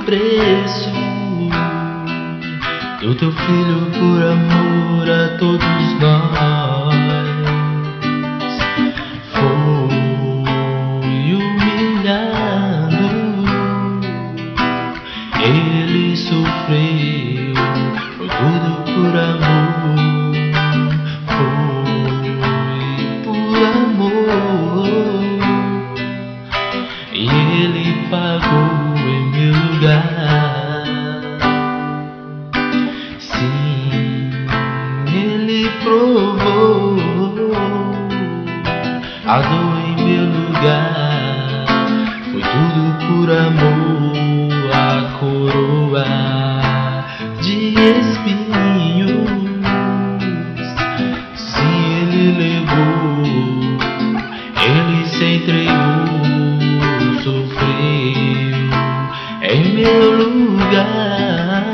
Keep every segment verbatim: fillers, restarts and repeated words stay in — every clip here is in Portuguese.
preço do teu filho por amor a todos nós. Foi humilhado, ele sofreu, foi tudo por amor, foi por amor, e ele pagou em meu lugar. Sim, ele provou a dor em meu lugar. Foi tudo por amor, a coroa de espinhos. Sim, ele levou, ele se entregou, sofreu em meu lugar.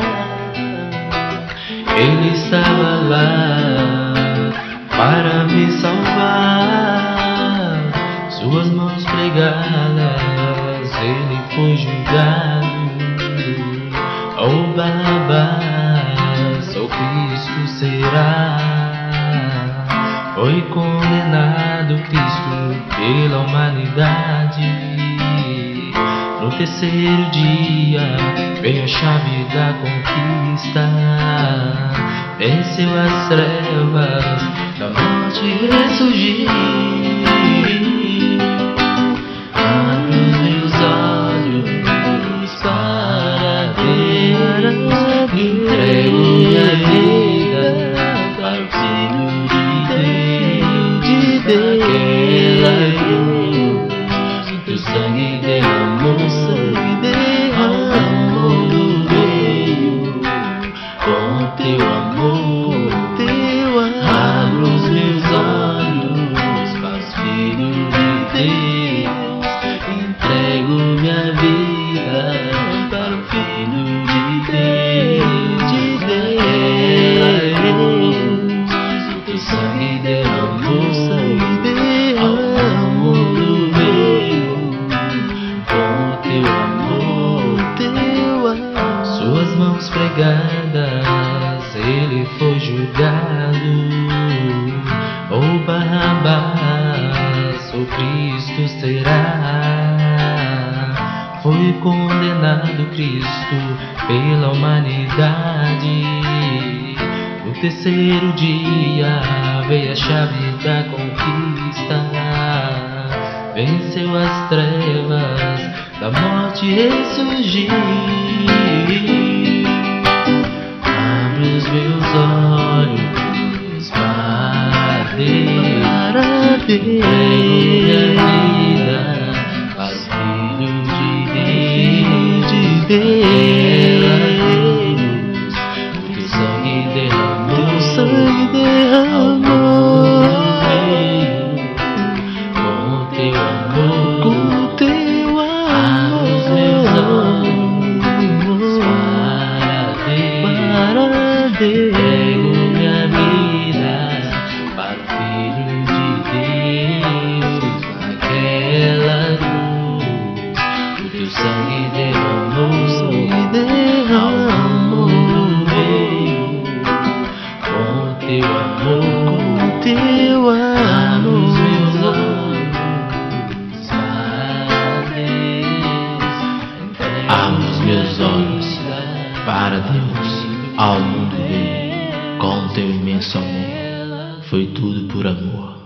Ele estava lá para me salvar. Suas mãos pregadas, ele foi julgado. Oh Barrabás, oh Cristo será. Foi condenado Cristo pela humanidade. No terceiro dia veio a chave da conquista. Venceu as trevas, da morte ressurgiu. Abro os meus olhos para Deus, entrego minha vida para o Filho de Deus. Naquela cruz, teu sangue derramou, amor veio com teu amor. Abro os meus olhos para os filhos de Deus, entrego minha vida para o Filho de Deus. O teu sangue derramou, amor veio com teu amor. Suas mãos pregadas, ele foi julgado. Oh Barrabás, oh Cristo será. Foi condenado Cristo pela humanidade. No terceiro dia veio a chave da conquista. Venceu as trevas, da morte ressurgiu. Abro os meus olhos para Deus, entrego minha vida para os filhos de Deus. O teu sangue derramou, amor veio com teu amor. Abro os meus olhos para Deus, entrego minha vida para o Filho de Deus. Naquela cruz, o teu sangue derramou, amor veio com teu amor. Abro os meus olhos para Deus, abro os meus olhos para Deus. Ao mundo veio com teu imenso amor. Foi tudo por amor.